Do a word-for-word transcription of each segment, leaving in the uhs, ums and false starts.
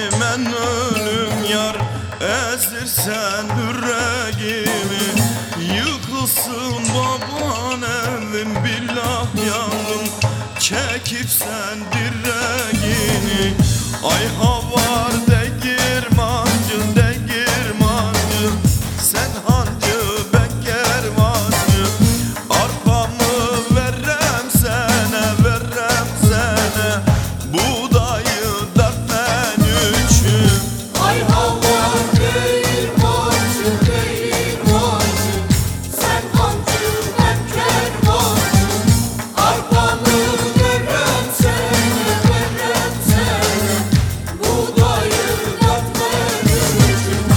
men ölüm yar, ezirsen yüreğimi. Yıkılsın baban evim, billah yandım çekip sen direğini. Ay havar de girmancı, de girmancı, sen hancı ben kervancı. Arpamı verem sana, verem sana, buğdayı dertmen üçün. Ay havar değil mancı, değil mancı, sen hancı ben kervancı. Arpamı verem sana, verem sana, buğdayı dertmen üçün.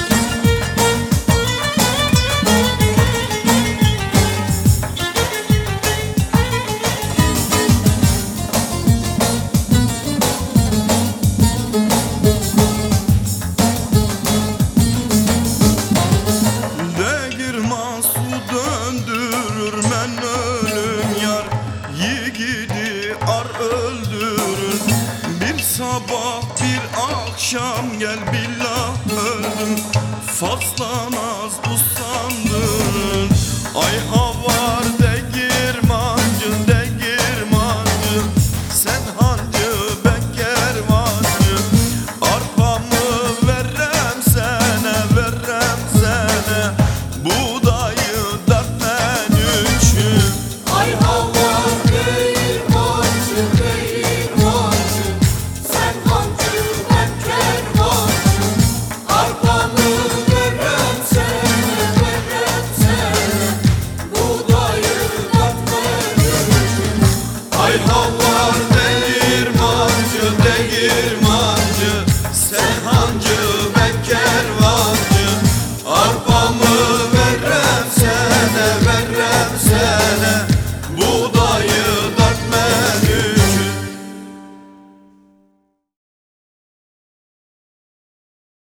Değirman su döndürür men ölüm yar, yiğidi ar öldürür. Bir sabah bir akşam gel billah öldüm, fazla naz usandırır. Ay